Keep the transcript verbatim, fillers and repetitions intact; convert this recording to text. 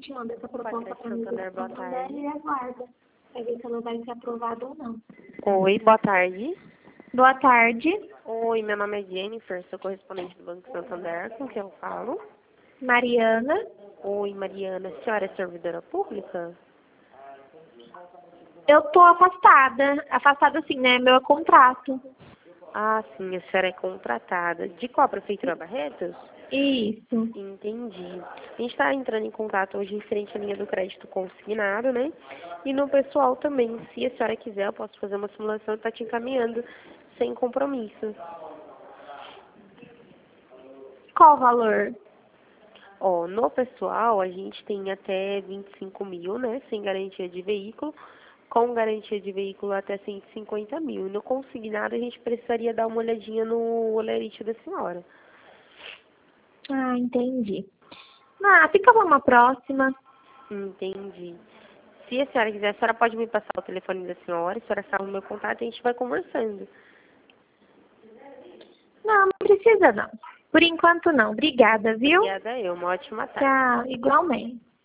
gente manda essa proposta para Patrícia mim Santander, boa tarde. e aguarda para ver se ela vai ser aprovada ou não. Oi, boa tarde. Boa tarde, Oi, meu nome é Jennifer, sou correspondente do Banco Santander, com quem eu falo? Mariana. Oi, Mariana, a senhora é servidora pública? Eu tô afastada. Afastada assim, né? Meu contrato. Ah, sim, a senhora é contratada. De qual prefeitura, Barretos? Isso. Entendi. A gente está entrando em contato hoje referente à linha do crédito consignado, né? E no pessoal também. Se a senhora quiser, eu posso fazer uma simulação e estar te encaminhando sem compromisso. Qual o valor? Ó, no pessoal, a gente tem até vinte e cinco mil, né? Sem garantia de veículo. Com garantia de veículo até cento e cinquenta mil. E no consignado, a gente precisaria dar uma olhadinha no olerite da senhora. Ah, entendi. Ah, fica pra uma próxima. Entendi. Se a senhora quiser, a senhora pode me passar o telefone da senhora, a senhora salva o meu contato e a gente vai conversando. Não, não precisa não. Por enquanto não. Obrigada, viu? Obrigada eu, uma ótima tarde. Tchau, igualmente.